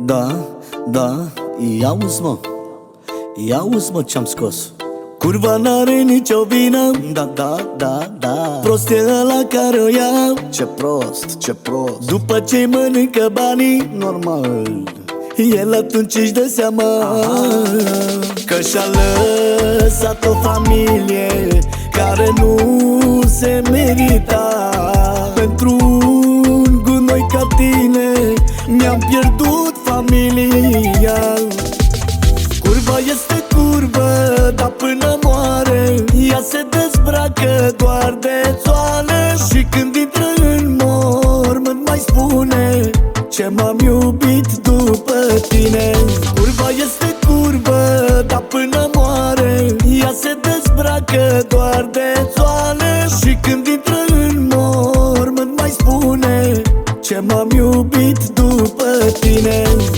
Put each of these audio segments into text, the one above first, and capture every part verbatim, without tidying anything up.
Da, da, ia-uzi mă, ia-uzi mă ce-am scos. Curva n-are nicio vină, da, da, da, da. Prost e ăla care o ia. Ce prost, ce prost. După ce mănâncă banii, Normal. el atunci își dă seama că și-a lăsat o familie care nu se merita. Pentru un gunoi ca tine mi-am pierdut familia. Curva este curvă, dar până moare ea se dezbracă doar de țoală. Și când intră în mormânt mai spune: ce m-am iubit după tine. Curva este curvă, dar până moare ea se dezbracă doar de țoală. Și când intră în mormânt mai spune: ce m-am iubit după tine.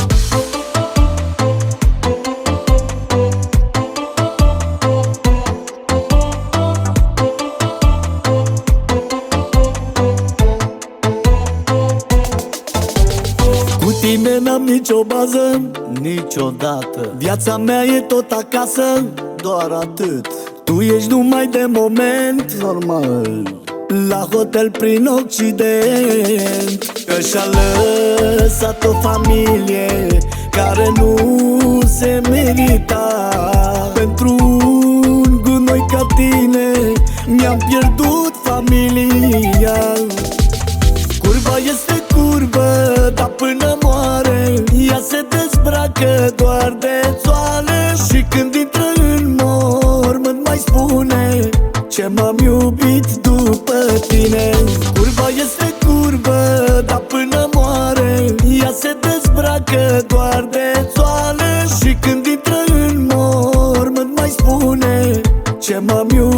Cu tine n-am nicio bază, Niciodată. viața mea e tot acasă. Doar atât. Tu ești numai de moment Normal. la hotel prin Occident. Că și-a lăsat o familie care nu se merita. Pentru un gunoi ca tine mi-am pierdut familia. Curva este curvă, dar până moare ea se dezbracă doar de țoală. Și când intră în mormânt mai spune: ce m-am iubit după tine. Curva este curvă, dar până moare ea se dezbracă doar de țoală. Și când intră în mormânt mai spune: ce m-am iubit